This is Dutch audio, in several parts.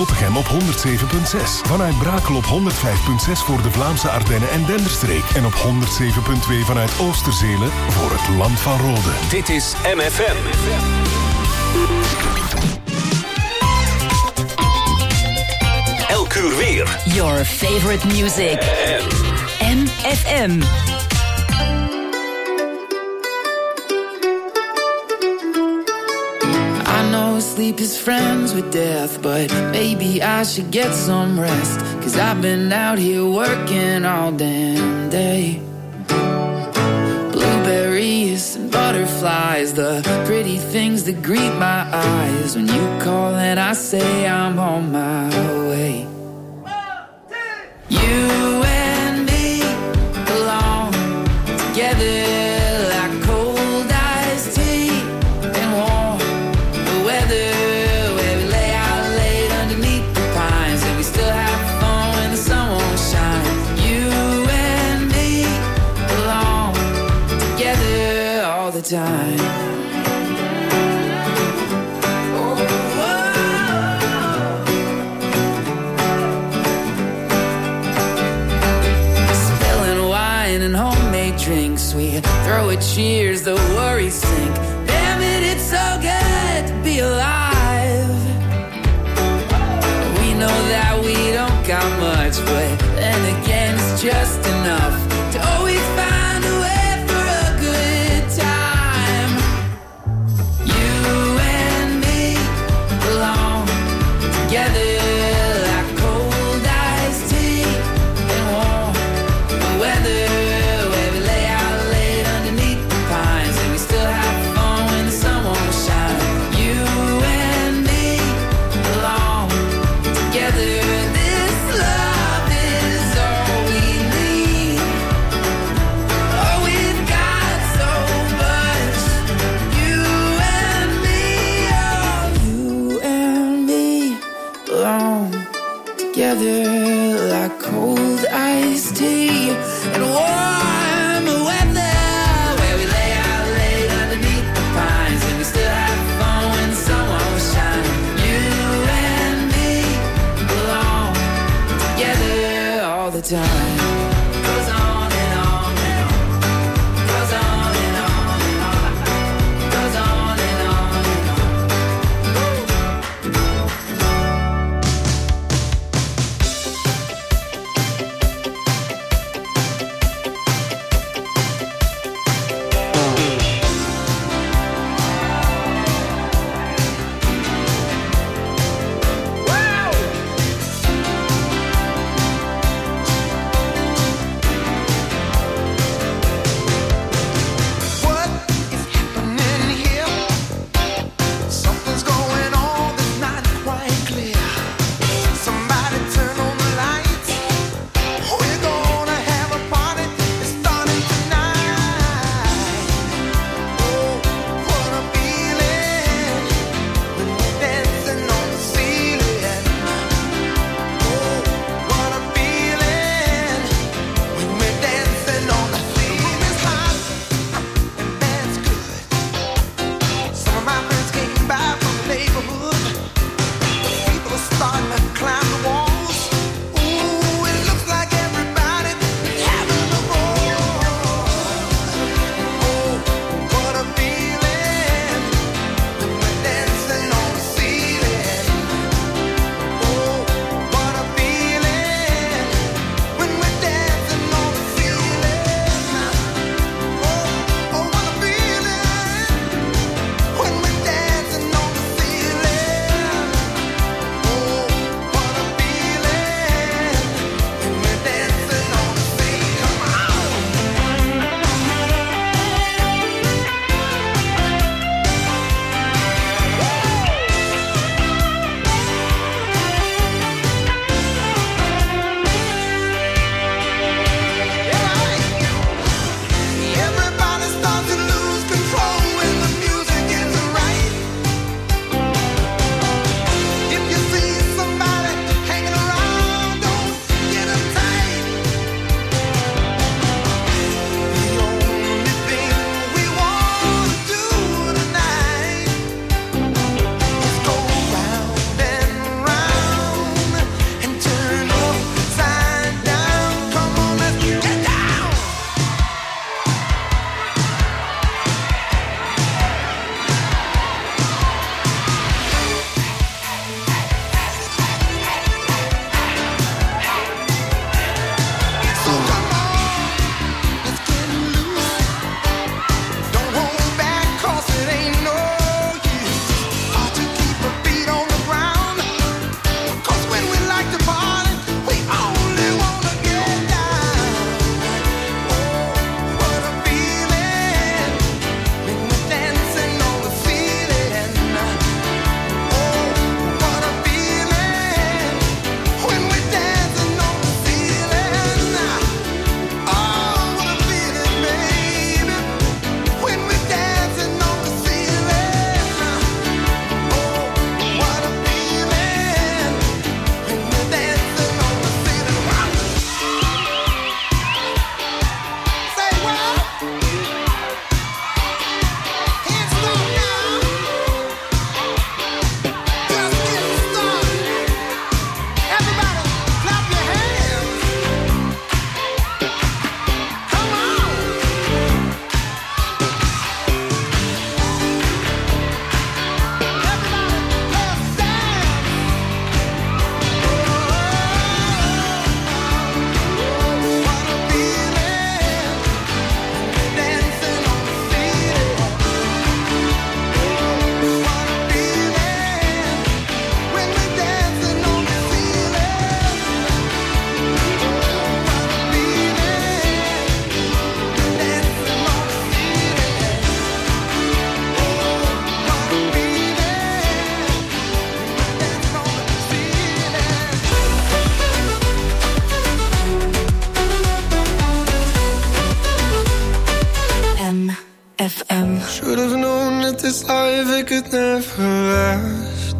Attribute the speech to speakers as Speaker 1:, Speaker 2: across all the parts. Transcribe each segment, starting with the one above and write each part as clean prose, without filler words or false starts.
Speaker 1: Zottegem op 107.6. Vanuit Brakel op 105.6 voor de Vlaamse Ardennen en Denderstreek. En op 107.2 vanuit Oosterzelen voor het Land van Rode.
Speaker 2: Dit is MFM. Elk uur weer.
Speaker 3: Your favorite music. MFM.
Speaker 4: Sleep is friends with death, but maybe I should get some rest, 'cause I've been out here working all damn day. Blueberries and butterflies, the pretty things that greet my eyes when you call and I say I'm on my way. You and me belong together. Time. Spilling wine and homemade drinks, we throw a cheers, the worries sink. Damn it, it's so good to be alive. We know that we don't got much, but then again it's just enough to always find a way. Like cold iced tea and warm weather, where we lay out late underneath the pines, and we still have fun when the sun won't shine. You and me belong together all the time. Goes on and on and on. Goes on and on and on. Goes on and on and on.
Speaker 5: that this life, it could never last.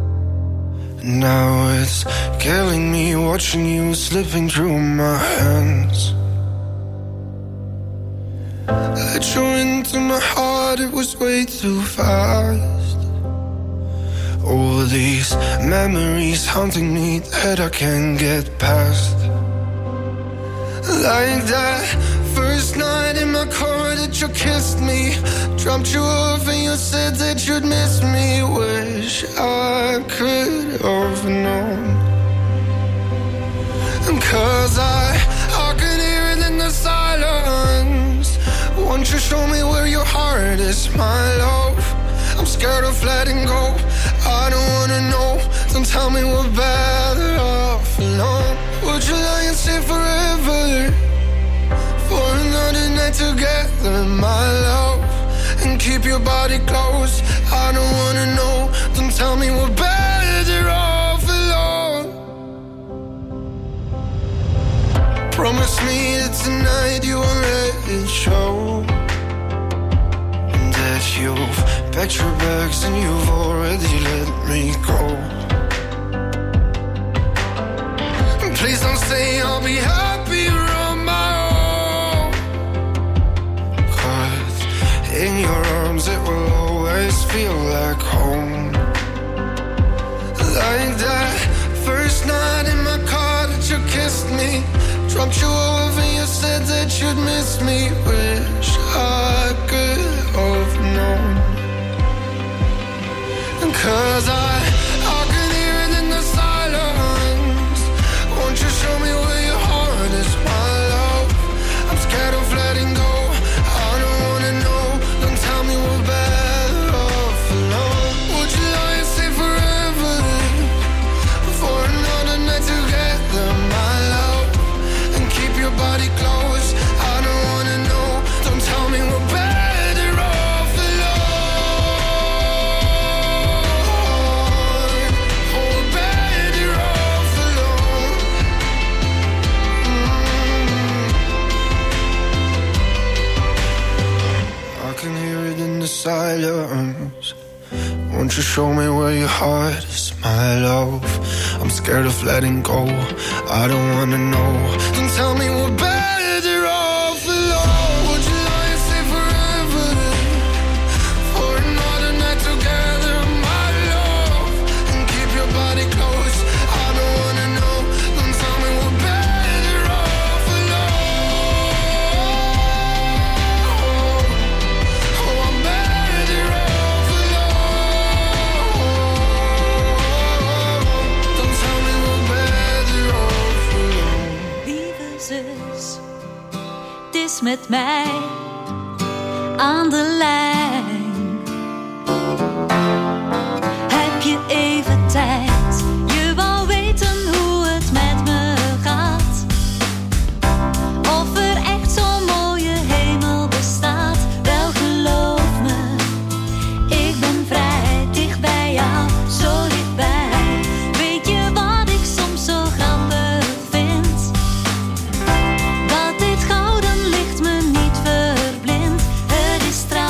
Speaker 5: Now it's killing me watching you slipping through my hands. Let you into my heart, it was way too fast. All these memories haunting me that I can't get past. Like that first night in my car that you kissed me, dropped you off and you said that you'd miss me. Wish I could have known. Cause I can hear it in the silence. Won't you show me where your heart is, my love? I'm scared of letting go. I don't wanna know. Don't tell me we're better off alone. Would you lie and stay forever for another night together, my love? And keep your body close. I don't wanna know. Don't tell me we're better off alone. Promise me that tonight you won't let it show, and that you've packed your bags and you've already let me go. And please don't say I'll be happier on my own, 'cause in your arms it will always feel like home. Like that first night in my car that you kissed me, dropped you off and you said that you'd miss me. Wish I could have known. Cause I can hear it in the silence. Won't you show me where your heart is, my love? I'm scared of letting go. I don't wanna know. Don't tell me we're better off alone. Would you lie and stay forever for another night together, my love? And keep your body close. I don't wanna know. Don't tell me we're better off alone. Oh, we're better off alone. I can hear it in the silence. Won't you show me where your heart is, my love? I'm scared of letting go. I don't wanna know. Don't tell me we're better off alone. Would you lie and stay forever for another night together, my love? And keep your body close. I don't wanna know. Don't tell me we're better off alone. Oh, I'm better off alone. Don't tell me we're better off alone.
Speaker 6: Lieve zus, het is met mij aan de lijn. Heb je even tijd? Je wou weten hoe het met me gaat. Of er echt zo'n mooie hemel bestaat. Wel, geloof me, ik ben vrij dicht bij jou, zo dichtbij. Weet je wat ik soms zo grappig vind? Dat dit gouden licht me niet verblindt. Het is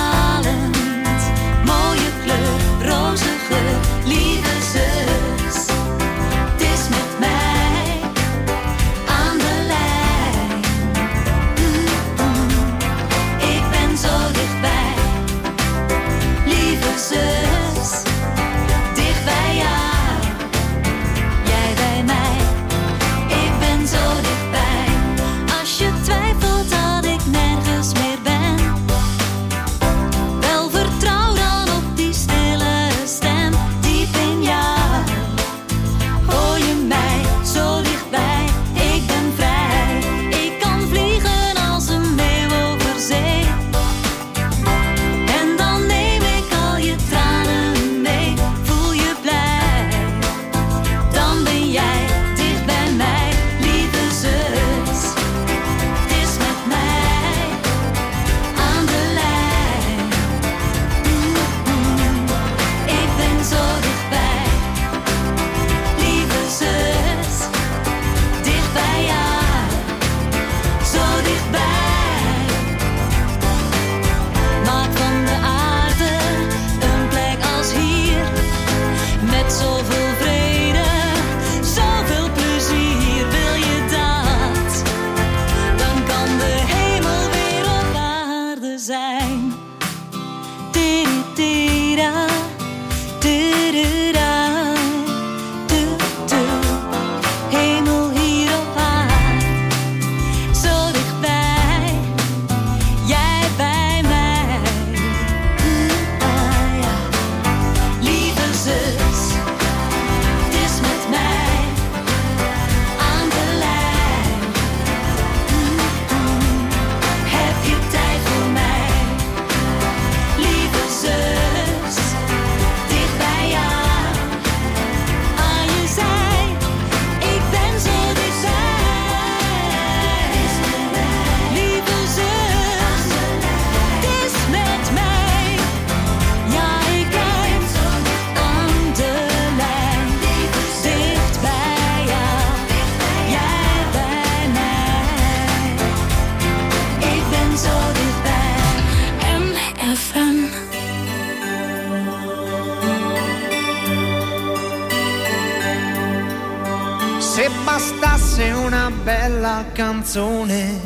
Speaker 7: bastasse una bella canzone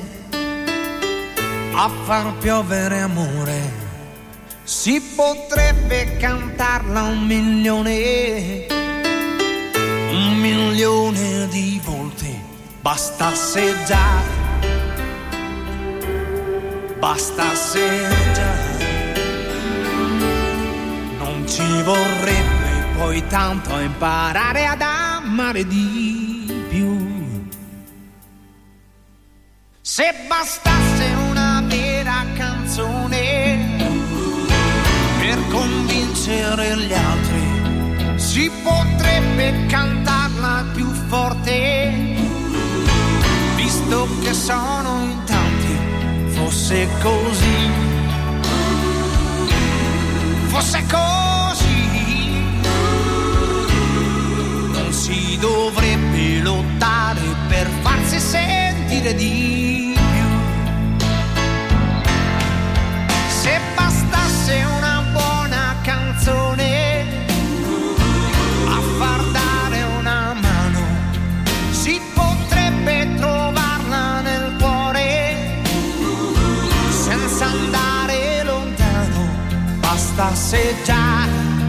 Speaker 7: a far piovere amore, si potrebbe cantarla 1.000.000 di volte. Bastasse già, non ci vorrebbe poi tanto a imparare ad amare di più. Se bastasse una vera canzone per convincere gli altri, si potrebbe cantarla più forte, visto che sono in tanti. Fosse così, non si dovrebbe lottare per farsi sentire di più. Se bastasse una buona canzone a far dare una mano, si potrebbe trovarla nel cuore senza andare lontano. Bastasse già,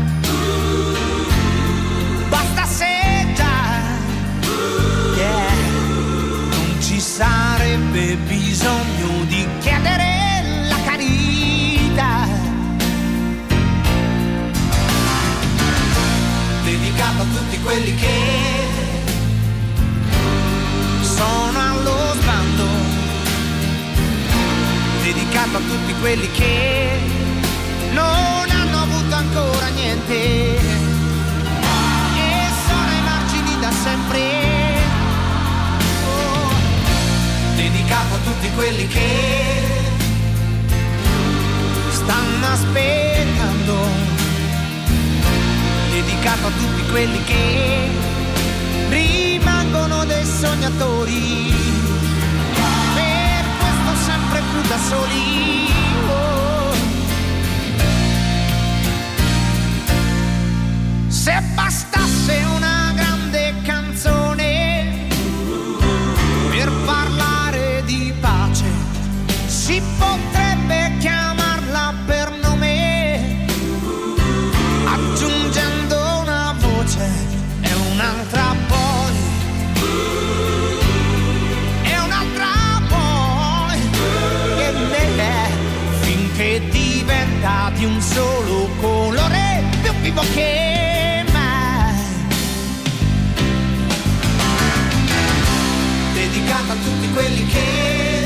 Speaker 7: yeah. Non ci sarebbe bisogno di chiedere la carità. Dedicato a tutti quelli che sono allo sbando, dedicato a tutti quelli che non hanno avuto ancora niente e sono ai margini da sempre. Oh, dedicato a tutti quelli che stanno aspettando, dedicato a tutti quelli che rimangono dei sognatori, per questo sempre più da soli. Se bastasse una grande canzone per parlare di pace, si potrebbe chiamarla per nome, aggiungendo una voce e un'altra poi, finché diventa di un solo colore, più vivo che mai. Dedicato a tutti quelli che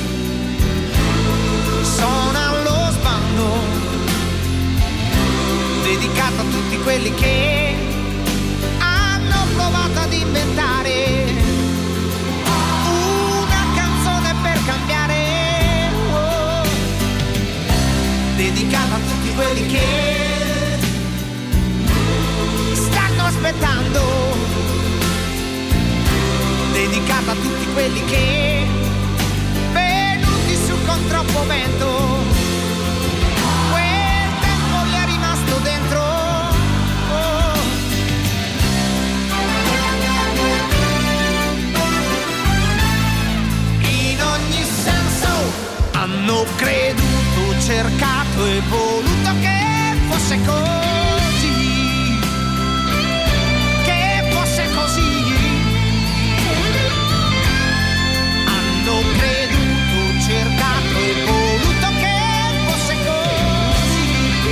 Speaker 7: sono allo sbando, dedicato a tutti quelli che hanno provato ad inventare una canzone per cambiare. Oh, dedicato a tutti quelli che stanno aspettando, dedicato a tutti quelli che venuti su con troppo vento, quel tempo gli è rimasto dentro. Oh. In ogni senso hanno creduto, cercato e voluto che fosse così, che fosse così. Hanno creduto, cercato e voluto che fosse così.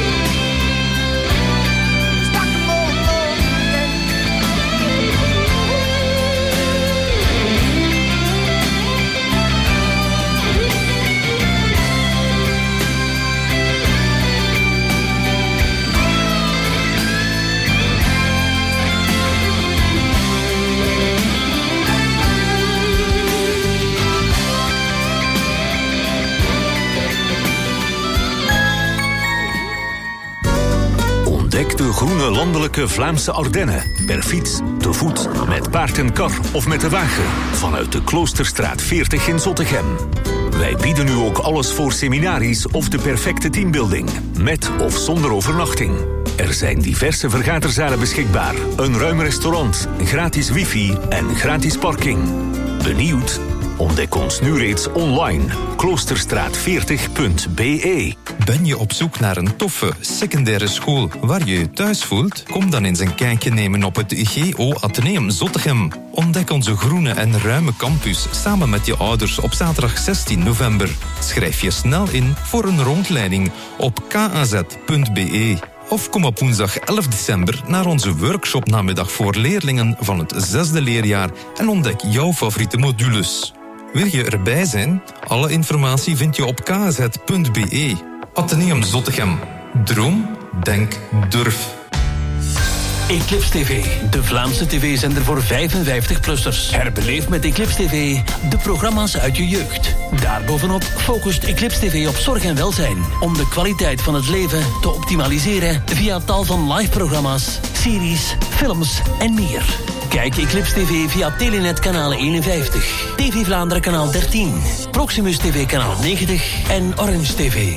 Speaker 7: Sta mondo.
Speaker 2: Ontdek de groene landelijke Vlaamse Ardennen. Per fiets, te voet, met paard en kar of met de wagen. Vanuit de Kloosterstraat 40 in Zottegem. Wij bieden nu ook alles voor seminaries of de perfecte teambuilding. Met of zonder overnachting. Er zijn diverse vergaderzalen beschikbaar, een ruim restaurant, gratis wifi en gratis parking. Benieuwd? Ontdek ons nu reeds online. Kloosterstraat40.be.
Speaker 8: Ben je op zoek naar een toffe secundaire school waar je je thuis voelt? Kom dan eens een kijkje nemen op het GO Atheneum Zottegem. Ontdek onze groene en ruime campus samen met je ouders op zaterdag 16 november. Schrijf je snel in voor een rondleiding op kaz.be. Of kom op woensdag 11 december naar onze workshopnamiddag voor leerlingen van het 6e leerjaar en ontdek jouw favoriete modules. Wil je erbij zijn? Alle informatie vind je op kaz.be. Atheneum Zottegem. Droom, denk, durf.
Speaker 9: Eclipse TV, de Vlaamse tv-zender voor 55-plussers. Herbeleef met Eclipse TV de programma's uit je jeugd. Daarbovenop focust Eclipse TV op zorg en welzijn, om de kwaliteit van het leven te optimaliseren via tal van live-programma's, series, films en meer. Kijk Eclipse TV via Telenet kanaal 51, TV Vlaanderen kanaal 13, Proximus TV kanaal 90 en Orange TV.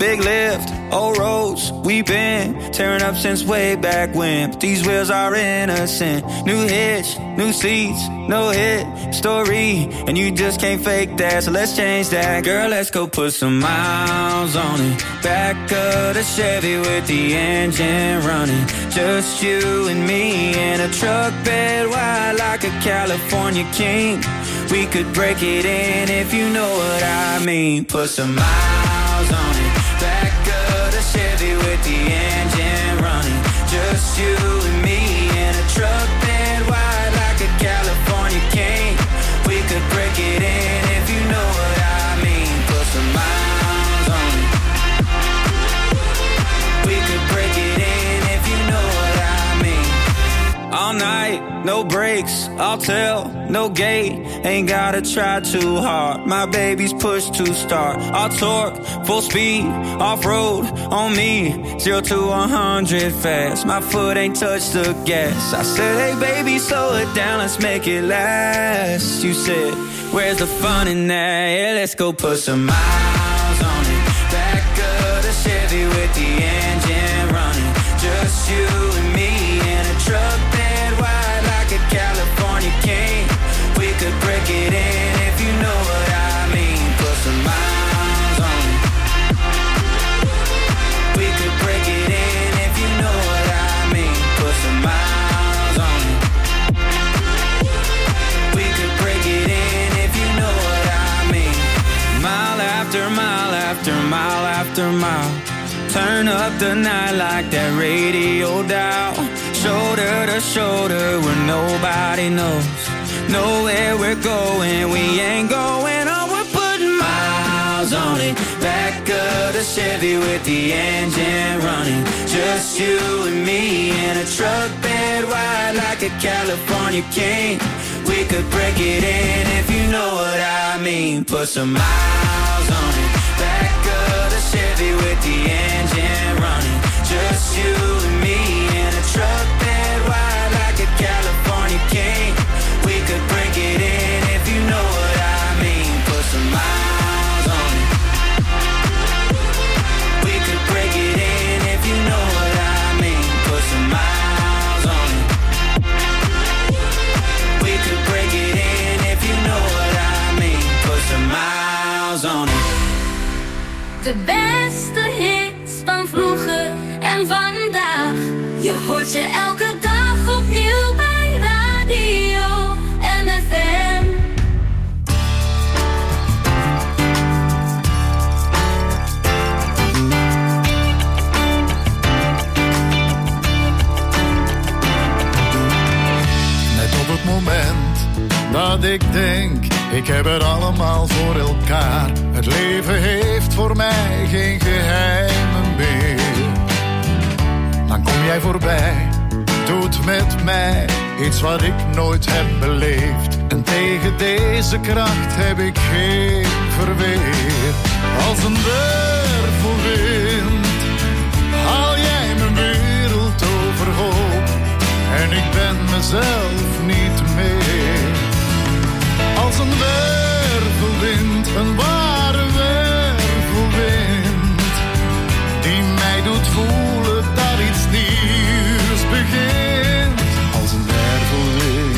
Speaker 10: big lift, old roads we've been tearing up since way back when. But these wheels are innocent. New hitch, new seats, no hit story, and you just can't fake that. So let's change that, girl. Let's go put some miles on it. Back of the Chevy with the engine running. Just you and me in a truck bed wide like a California king. We could break it in if you know what I mean. Put some miles on it. Back of the Chevy with the engine running. Just you and me in a truck bed wide like a California king. We could break it in if you know what I mean. Put some miles on it. We could break it in if you know what I mean. All night, no brakes, I'll tell, no gate. Ain't gotta try too hard. My baby's push to start. I'll torque, full speed, off-road on me. 0 to 100 fast. My foot ain't touched the gas. I said, hey baby, slow it down, let's make it last. You said, where's the fun in that? Yeah, let's go put some miles on it. Back of the Chevy with the engine running. Just you and me in a truck bed wide like a California king. We could break it in if you know what I mean. Put some miles on it. We could break it in if you know what I mean. Put some miles on it. We could break it in if you know what I mean. Mile after mile after mile after mile. Turn up the night like that radio dial. Shoulder to shoulder where nobody knows. Know where we're going, we ain't going on. We're putting miles on it. Back of the Chevy with the engine running. Just you and me in a truck bed wide like a California king. We could break it in if you know what I mean. Put some miles on it. Back of the Chevy with the engine running. Just you and me in a truck bed wide like a California king. We could break it in if you know what I mean. Put some miles on it. We could break it in if you know what I mean. Put some miles on it. We could break it in if you know what I mean. Put some miles on it.
Speaker 6: De beste hits van vroeger en vandaag. Je hoort ze elke dag opnieuw bij Radio NFM.
Speaker 11: Net op het moment dat ik denk, ik heb het allemaal voor elkaar. Het leven heeft voor mij geen geheimen meer. Dan kom jij voorbij, doet met mij iets wat ik nooit heb beleefd. En tegen deze kracht heb ik geen verweer. Als een wervelwind haal jij mijn wereld overhoop. En ik ben mezelf niet meer. Als een wervelwind, een ware wervelwind, die mij doet voelen dat iets nieuws begint. Als een wervelwind.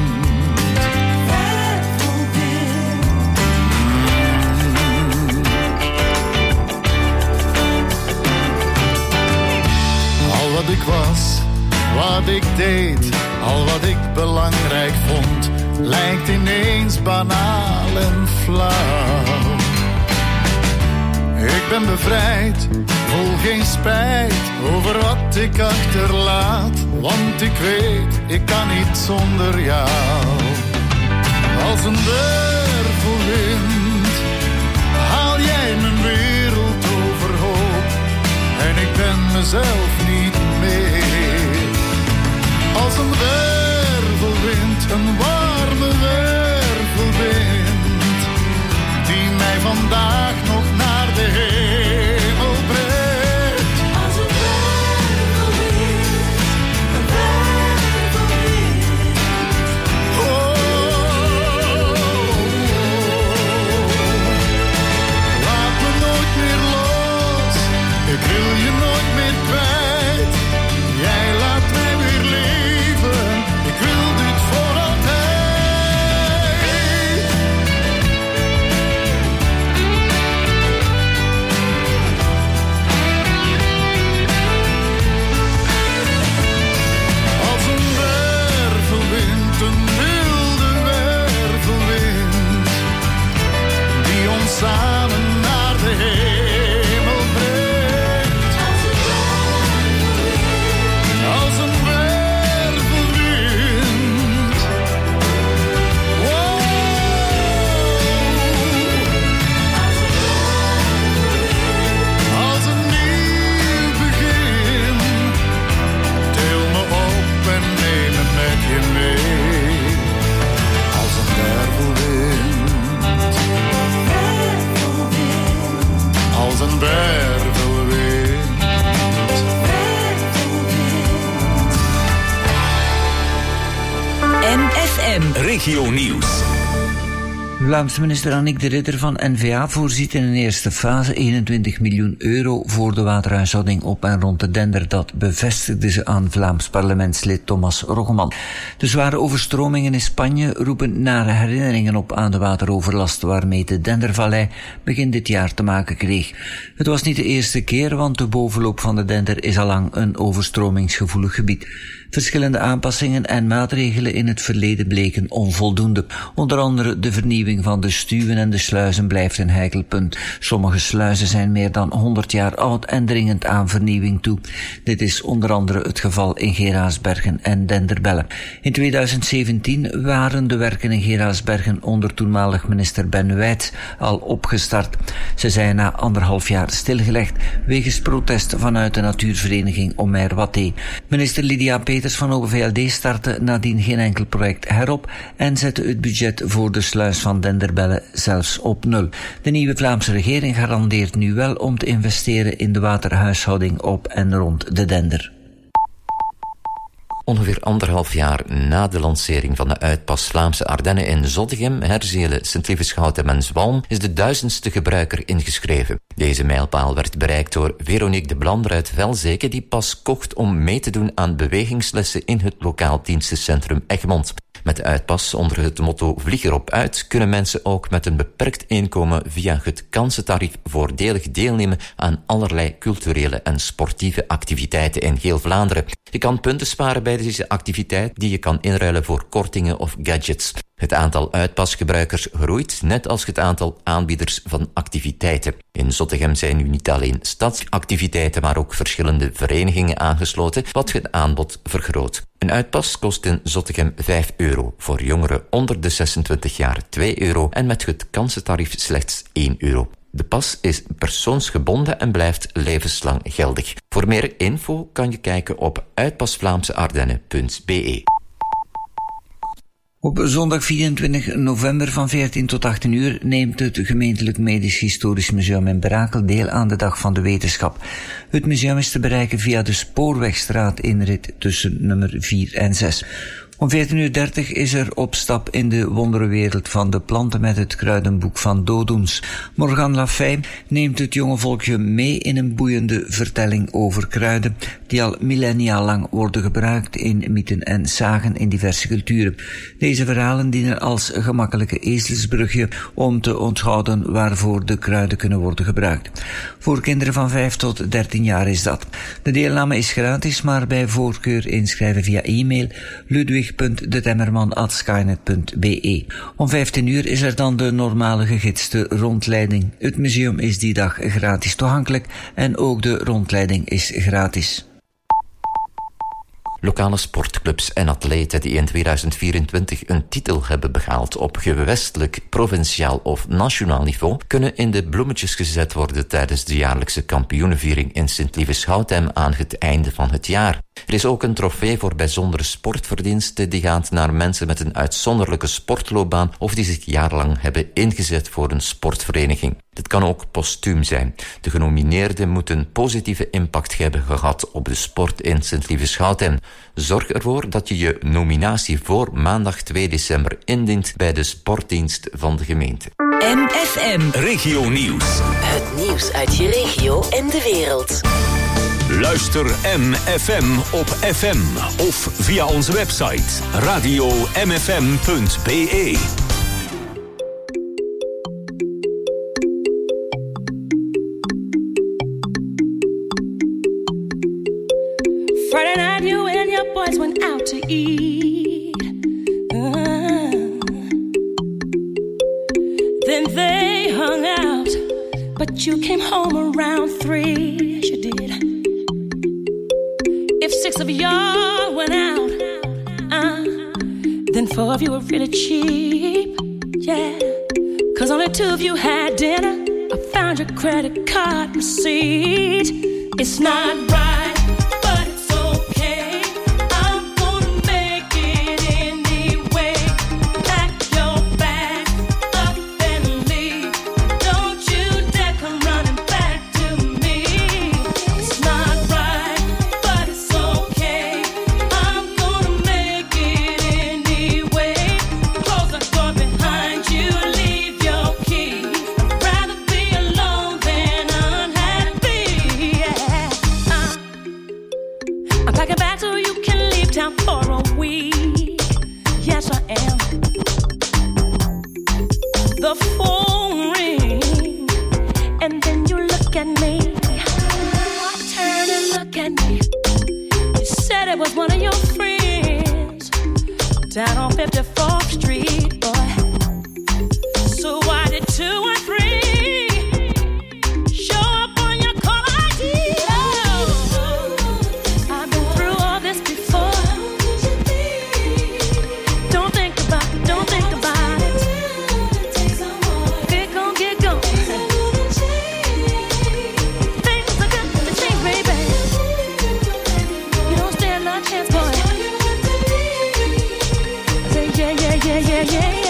Speaker 11: Al wat ik was, wat ik deed, al wat ik belangrijk vond, lijkt ineens banaal en flauw. Ik ben bevrijd, voel geen spijt over wat ik achterlaat. Want ik weet, ik kan niet zonder jou. Als een wervelwind haal jij mijn wereld overhoop. En ik ben mezelf niet meer. Als een wervelwind, een warme wervelwind, die mij vandaag nog naar de hemel brengt. Als een wervelwind, een wervelwind. Oh, laat me nooit meer los.
Speaker 3: M&FM.
Speaker 2: Regio Nieuws.
Speaker 12: Vlaamse minister Annick de Ridder van N-VA voorziet in een eerste fase 21 miljoen euro voor de waterhuishouding op en rond de Dender. Dat bevestigde ze aan Vlaams parlementslid Thomas Roggeman. De zware overstromingen in Spanje roepen nare herinneringen op aan de wateroverlast waarmee de Dendervallei begin dit jaar te maken kreeg. Het was niet de eerste keer, want de bovenloop van de Dender is allang een overstromingsgevoelig gebied. Verschillende aanpassingen en maatregelen in het verleden bleken onvoldoende. Onder andere de vernieuwing van de stuwen en de sluizen blijft een heikel punt. Sommige sluizen zijn meer dan 100 jaar oud en dringend aan vernieuwing toe. Dit is onder andere het geval in Geraasbergen en Denderbelle. In 2017 waren de werken in Geraasbergen onder toenmalig minister Ben Wijts al opgestart. Ze zijn na 1,5 jaar stilgelegd wegens protest vanuit de natuurvereniging Omer Watté. Minister Lydia Peters van Open VLD startte nadien geen enkel project herop en zette het budget voor de sluis van Denderbelle zelfs op 0. De nieuwe Vlaamse regering garandeert nu wel om te investeren in de waterhuishouding op en rond de Dender.
Speaker 13: Ongeveer 1,5 jaar na de lancering van de uitpas Vlaamse Ardennen in Zottegem, Herzelen, Sint-Lieveschouten en Zwalm is de 1000ste gebruiker ingeschreven. Deze mijlpaal werd bereikt door Veronique de Blander uit Velzeke, die pas kocht om mee te doen aan bewegingslessen in het lokaal dienstencentrum Egmond. Met de uitpas onder het motto Vlieg erop uit kunnen mensen ook met een beperkt inkomen via het kansentarief voordelig deelnemen aan allerlei culturele en sportieve activiteiten in heel Vlaanderen. Je kan punten sparen bij deze activiteit die je kan inruilen voor kortingen of gadgets. Het aantal uitpasgebruikers groeit, net als het aantal aanbieders van activiteiten. In Zottegem zijn nu niet alleen stadsactiviteiten, maar ook verschillende verenigingen aangesloten, wat het aanbod vergroot. Een uitpas kost in Zottegem €5, voor jongeren onder de 26 jaar €2 en met het kansentarief slechts €1. De pas is persoonsgebonden en blijft levenslang geldig. Voor meer info kan je kijken op uitpasvlaamseardennen.be.
Speaker 12: Op zondag 24 november van 14 tot 18 uur neemt het Gemeentelijk Medisch Historisch Museum in Brakel deel aan de Dag van de Wetenschap. Het museum is te bereiken via de Spoorwegstraat inrit tussen nummer 4 en 6. Om 14:30 is er opstap in de wonderenwereld van de planten met het kruidenboek van Dodoens. Morgan Lafay neemt het jonge volkje mee in een boeiende vertelling over kruiden die al millennia lang worden gebruikt in mythen en sagen in diverse culturen. Deze verhalen dienen als gemakkelijke ezelsbrugje om te onthouden waarvoor de kruiden kunnen worden gebruikt. Voor kinderen van 5 tot 13 jaar is dat. De deelname is gratis, maar bij voorkeur inschrijven via e-mail ludwig.detemmerman@skynet.be. Om 15 uur is er dan de normale gegidste rondleiding. Het museum is die dag gratis toegankelijk en ook de rondleiding is gratis.
Speaker 13: Lokale sportclubs en atleten die in 2024 een titel hebben behaald op gewestelijk, provinciaal of nationaal niveau, kunnen in de bloemetjes gezet worden tijdens de jaarlijkse kampioenenviering in Sint-Lieveschouten aan het einde van het jaar. Er is ook een trofee voor bijzondere sportverdiensten die gaat naar mensen met een uitzonderlijke sportloopbaan of die zich jarenlang hebben ingezet voor een sportvereniging. Dit kan ook postuum zijn. De genomineerden moeten een positieve impact hebben gehad op de sport in Sint-Lieveschouten. Zorg ervoor dat je je nominatie voor maandag 2 december indient bij de sportdienst van de gemeente.
Speaker 3: M&FM.
Speaker 2: Regio Nieuws.
Speaker 3: Het nieuws uit je regio en de wereld.
Speaker 2: Luister M&FM op FM of via onze website radio-mfm.be.
Speaker 14: Friday night, you and your boys went out to eat. Then they hung out, but you came home around 3. Yes, you did. If 6 of y'all went out, then 4 of you were really cheap. Yeah, 'cause only 2 of you had dinner. I found your credit card receipt. It's not right. I'm packing back so you can leave town for a week. Yes, I am. The phone rings, and then you look at me. Turn and look at me. You said it was one of your friends down on 54th Street, boy. So why did 2 and 3 show up on your call ID? Oh, I've been through all this before. Don't think about it, don't think about it. Get gone, get gone. Things are good to change, baby. You don't stand no chance, boy. I say yeah, yeah, yeah, yeah, yeah.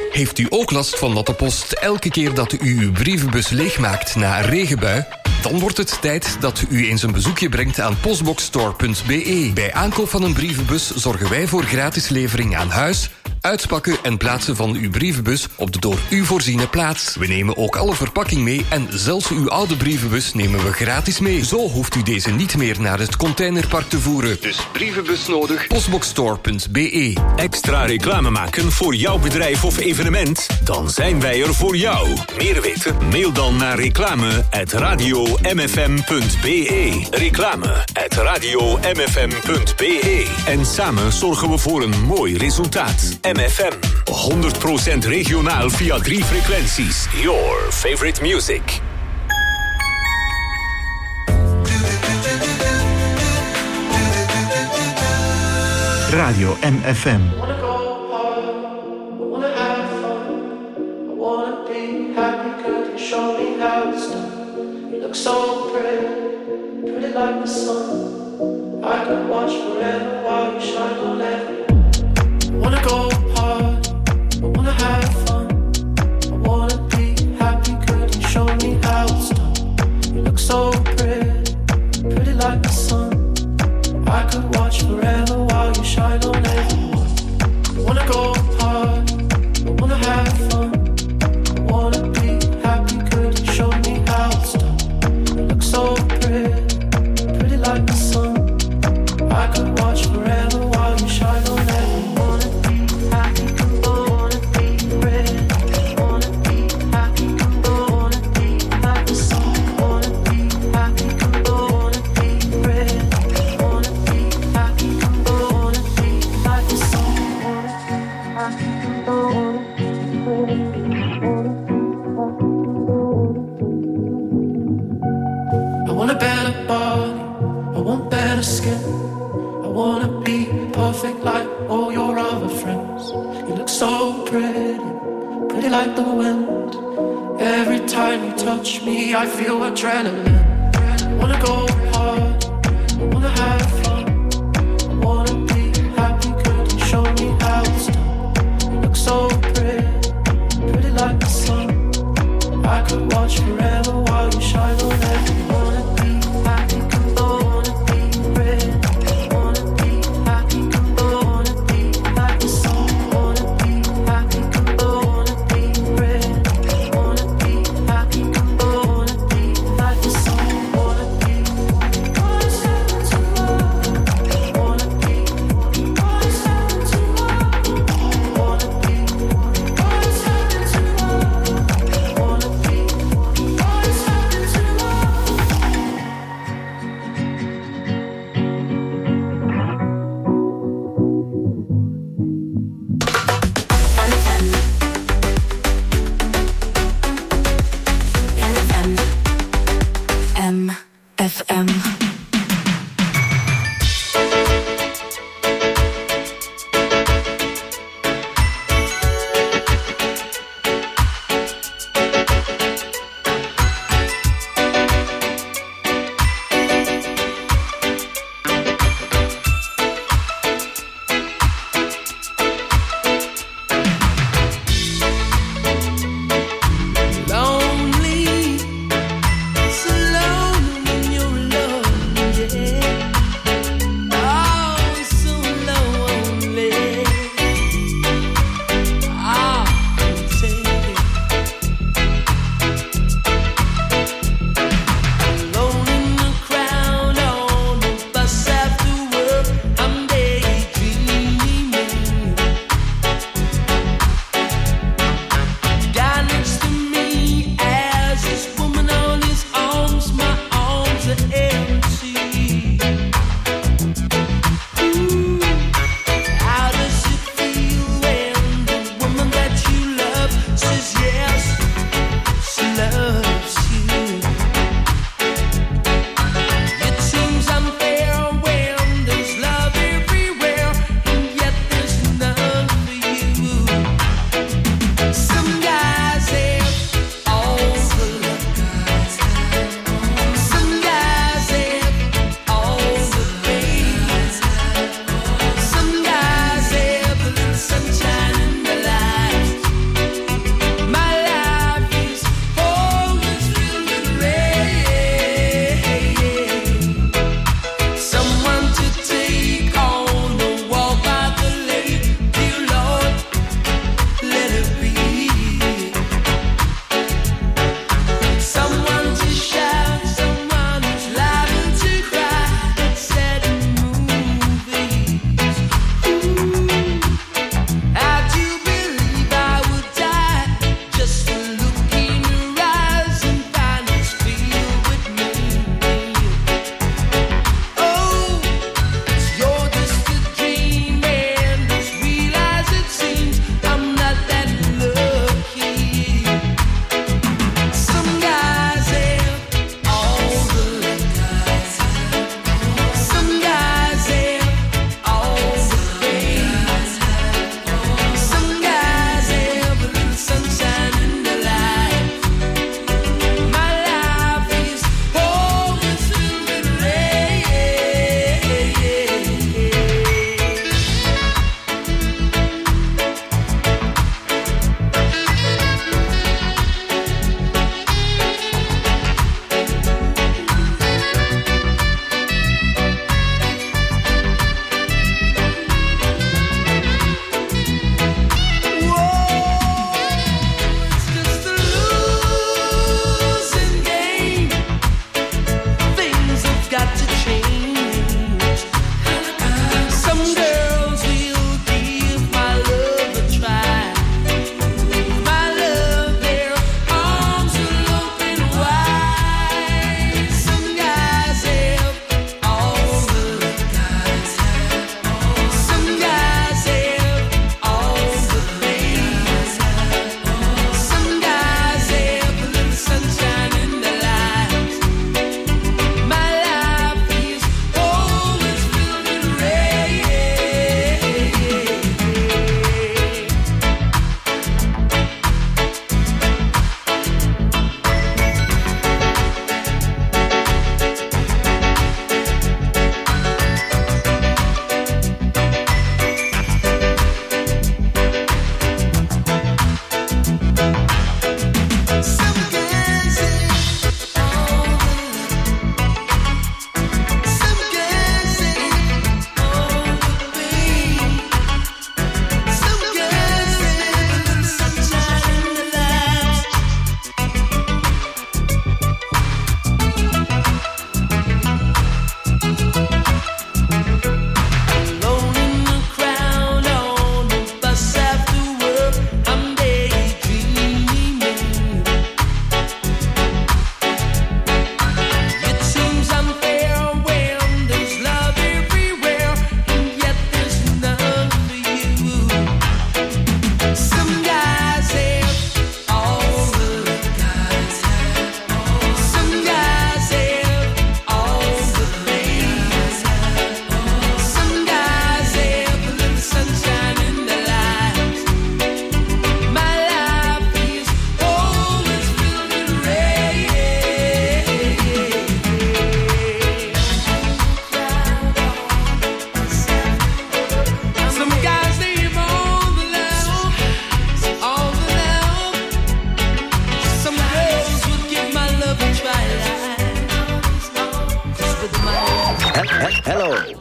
Speaker 15: Heeft u ook last van natte post elke keer dat u uw brievenbus leegmaakt na een regenbui? Dan wordt het tijd dat u eens een bezoekje brengt aan postboxstore.be. Bij aankoop van een brievenbus zorgen wij voor gratis levering aan huis, uitpakken en plaatsen van uw brievenbus op de door u voorziene plaats. We nemen ook alle verpakking mee en zelfs uw oude brievenbus nemen we gratis mee. Zo hoeft u deze niet meer naar het containerpark te voeren. Dus brievenbus nodig, postboxstore.be.
Speaker 2: Extra reclame maken voor jouw bedrijf of evenement? Dan zijn wij er voor jou. Meer weten? Mail dan naar reclame@radiomfm.be. Reclame@radiomfm.be. En samen zorgen we voor een mooi resultaat. MFM. 100% regionaal via 3 frequenties. Your favorite music.
Speaker 16: Radio MFM.
Speaker 17: So pretty, pretty like the sun. I could watch forever while you shine on everyone. I wanna go hard, I wanna have fun. I wanna be happy, could you show me how it's done? You look so pretty, pretty like the sun. I could watch forever while you shine on everyone. I wanna go hard, I wanna have fun. I wanna be happy, could you show me how it's done? So pretty, pretty like the sun. I could watch forever while you shine on everyone. Wanna be happy, wanna be pretty. Wanna be happy, wanna be like the sun. Wanna be happy, wanna be pretty. Wanna be happy, wanna be like the sun. Wanna be happy, wanna be pretty. I want a better body, I want better skin. I wanna be perfect like all your other friends. You look so pretty, pretty like the wind. Every time you touch me, I feel adrenaline. I wanna go hard, I wanna have fun. I wanna be happy, could you show me how it's done? You look so pretty, pretty like the sun. I could watch forever while you shine on everyone.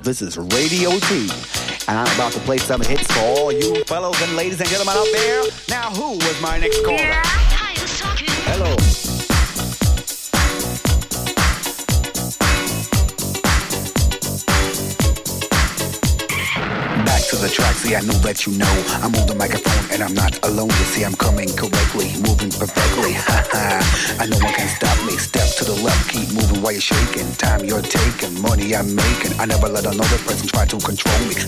Speaker 18: This is Radio T. And I'm about to play some hits for all you fellows and ladies and gentlemen out there. Now, who was my next caller?
Speaker 6: Yeah, I was talking.
Speaker 18: Hello. Back to the track, see, I know that you know I'm on the microphone and I'm not alone. You see, I'm coming correctly, moving perfectly. I know one can stop me. Step to the left, keep moving while you're shaking. Time you're taking, money I'm making. I never let another person try to control me.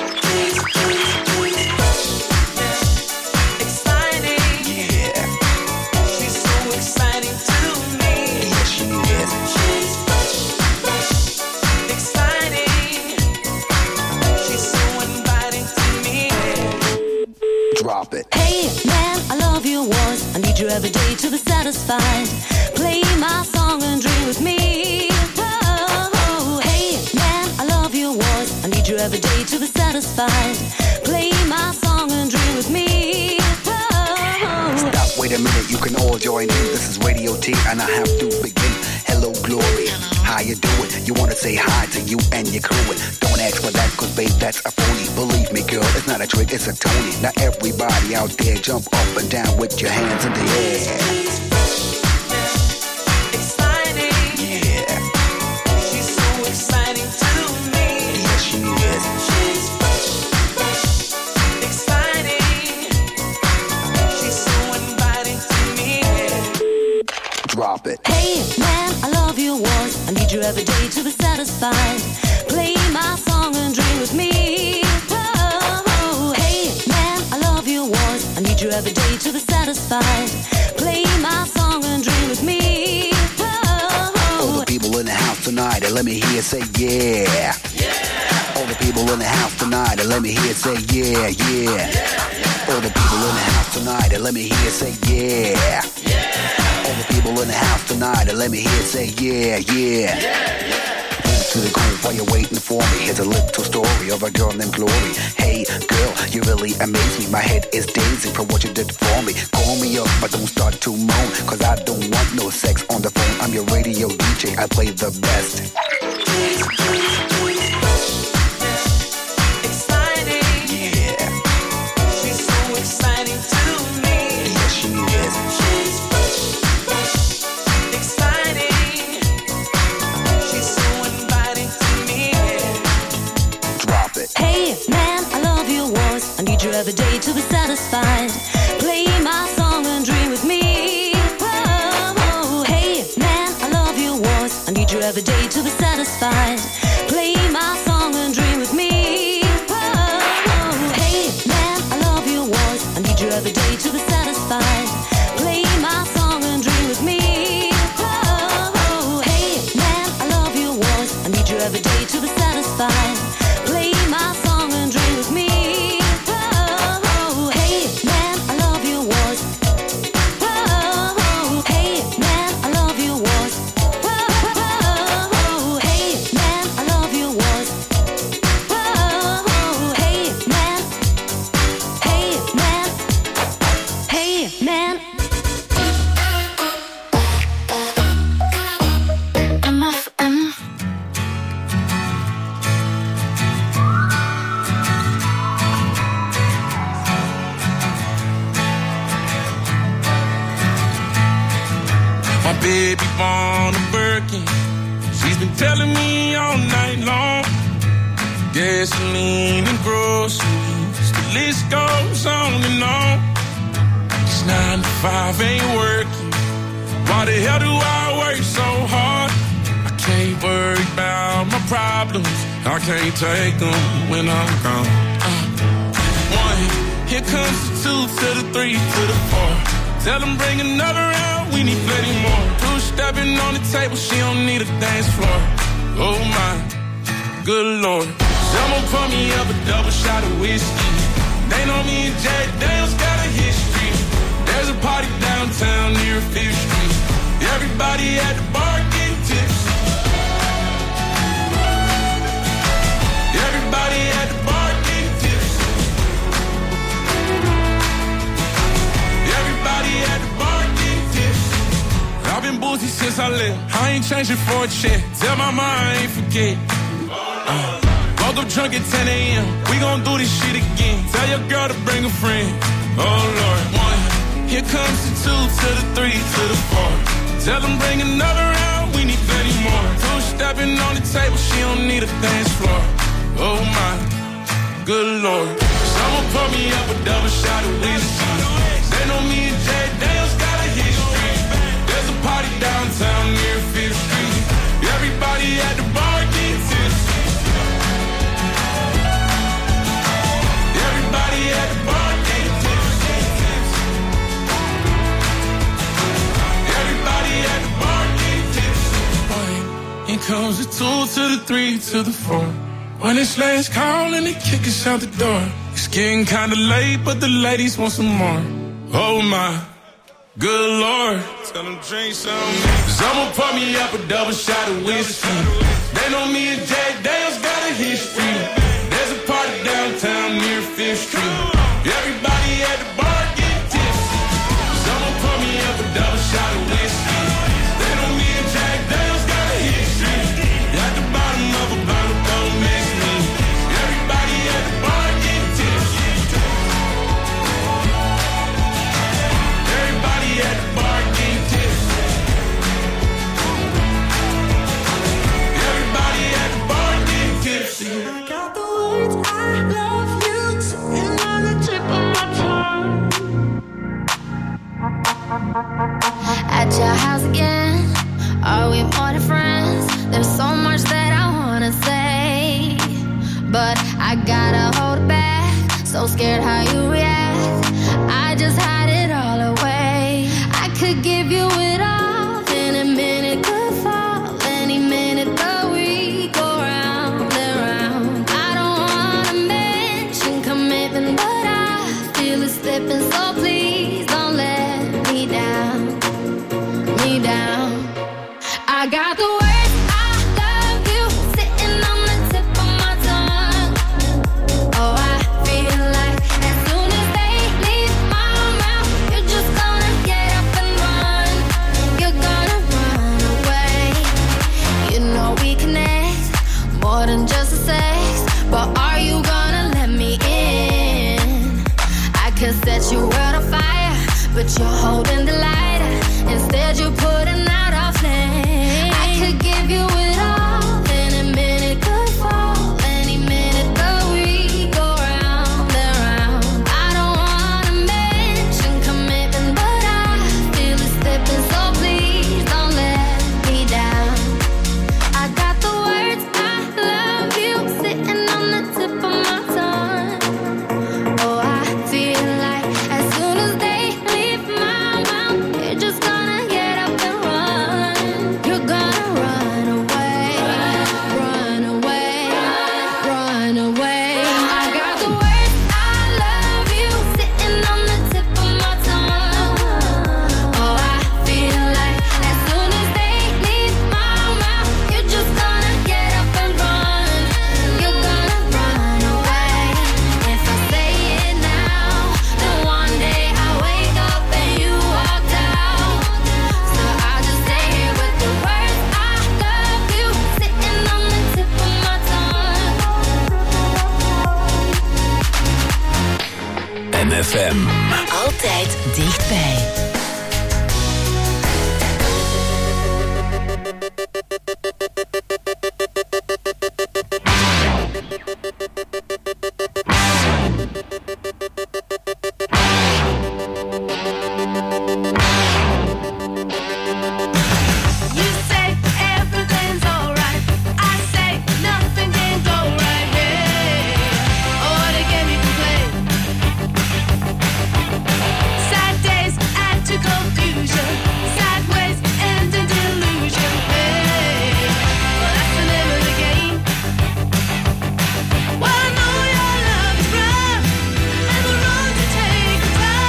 Speaker 18: Drop it.
Speaker 6: Hey man, I love your voice. I need you every day to be satisfied. Play my song and dream with me. Oh, hey man, I love your voice. I need you every day to be satisfied. Play my song and dream with me. Oh.
Speaker 18: Stop, wait a minute, you can all join in. This is Radio T and I have to begin. Hello, Glory. How you doing? You wanna say hi to you and your crew. Don't ask for that, cause babe, that's a phony. Believe me, girl, it's not a trick, it's a Tony. Now everybody out there, jump up and down with your hands in the air.
Speaker 4: Exciting.
Speaker 18: Yeah.
Speaker 4: She's so exciting to me.
Speaker 18: Yes, she is.
Speaker 4: She's exciting. She's so inviting to me.
Speaker 18: Drop it.
Speaker 6: Hey man, I love your voice. I need you every day to be satisfied. Play my song and dream with me. Oh, hey man, I love your voice. I need you every day to be satisfied. Play my song and dream with me. Oh.
Speaker 18: All the people in the house tonight, let me hear say yeah. Yeah. All the people in the house tonight, let me hear say yeah, yeah. All the people in the house tonight, let me hear say yeah. Yeah. All the people in the house tonight, let me hear say yeah, yeah. Move to the groove while you're waiting for me. Here's a little story of a girl named Glory. Hey girl, you really amaze me. My head is dazing from what you did for me. Call me up, but don't start to moan, cause I don't want no sex on the phone. I'm your radio DJ, I play the best.
Speaker 4: Exciting.
Speaker 18: Yeah.
Speaker 4: She's so exciting to me.
Speaker 18: Yes, she is.
Speaker 4: She's exciting. She's so inviting to me.
Speaker 18: Drop it.
Speaker 6: Hey man, I love your voice. I need you every day to be satisfied. Play my song and dream with me. Oh, hey man, I love your voice. I need you every day to be satisfied. Play my song and dream with me. Oh, hey man, I love your voice. I need you every day to be satisfied. Play my song and dream with me. Oh, hey man, I love your voice. I need you every day to be satisfied. Play my song and dream with me. Oh, hey man, I love your voice. Oh, hey man, I love your voice. Oh, hey man, I love your voice. Oh, hey man, hey man, hey man. MFM.
Speaker 19: My baby born a Birkin. She's been telling me all night long. Gasoline and groceries, the list goes on and on. This 9 to 5 ain't working. Why the hell do I work so hard? I can't worry about my problems. I can't take them when I'm gone. 1, here comes the 2 to the 3 to the 4. Tell them bring another round, we need plenty more. 2 stepping on the table, she don't need a dance floor. Oh my, good lord. Someone pour me up a double shot of whiskey. They know me and Jack Daniels got a history. There's a party downtown near 5th Street. Everybody at the bar getting tipsy. Everybody at the bar getting tipsy. Everybody at the bar getting tipsy. I've been boozy since I left. I ain't changing for a check. Tell my mind I ain't forget. Woke up drunk at 10 a.m. We gon' do this shit again. Tell your girl to bring a friend. Oh Lord, 1. Here comes the 2 to the 3 to the 4. Tell them bring another round. We need plenty more. 2 stepping on the table. She don't need a dance floor. Oh my, good Lord. Someone pour me up a double shot of whiskey. They know me and Jay Daniels got a history. There's a party downtown near 5th Street. Everybody at the bar get tipsy. Everybody at the bar get tipsy. Everybody at the bar get tipsy. Here comes the 2 to the 3 to the 4. When it's last call and they kick us out the door. It's getting kinda late, but the ladies want some more. Oh my, good Lord. Tell them drink some. Someone pour me up a double shot of whiskey. They know me and Jay Daniels got a history. There's a party downtown near 5th Street. Everybody at the bar get tipsy. Someone pour me up a double shot of whiskey. They know me and Jay Daniels got a history. At the bottom of a bottle, don't miss me. Everybody at the bar get tipsy. Everybody at the bar get tipsy. Everybody at the bar get tipsy.
Speaker 14: I got the words I love you sitting on the tip of my tongue.
Speaker 20: At your house again, are we more than friends? There's so much that I wanna say, but I gotta hold it back. So scared how you react, I just hide it all away. I could give you it all, then a minute could fall. Any minute the week go round and round. I don't wanna mention commitment, but I feel it slipping, so please don't let me down, me down. I got the words I love you sitting on the tip of my tongue. Oh, I feel like as soon as they leave my mouth, you're just gonna get up and run. You're gonna run away. You know we connect more than just a sex, but are you gonna let me in? I could set your world on fire, but you're holding the lighter. Instead you're putting out a flame. I could give you it all, then a minute could fall. Any minute the week go round and round. I don't wanna mention commitment, but I feel it slipping, so please don't let me down. I got the words I love you sitting on the tip of my tongue. Oh, I feel like as soon as they leave my mouth, you're just gonna get up and run. You're gonna run away, run away, run away. I got the words I love you sitting on the tip of my tongue. Oh, I feel like as soon as they leave my mouth, you're just gonna get up and run. You're gonna run away. If I say it now, then one day I wake up and you walked out. So I'll just say it with the words I love you sitting on the tip of my tongue.
Speaker 2: MFM.
Speaker 3: Altijd dichtbij.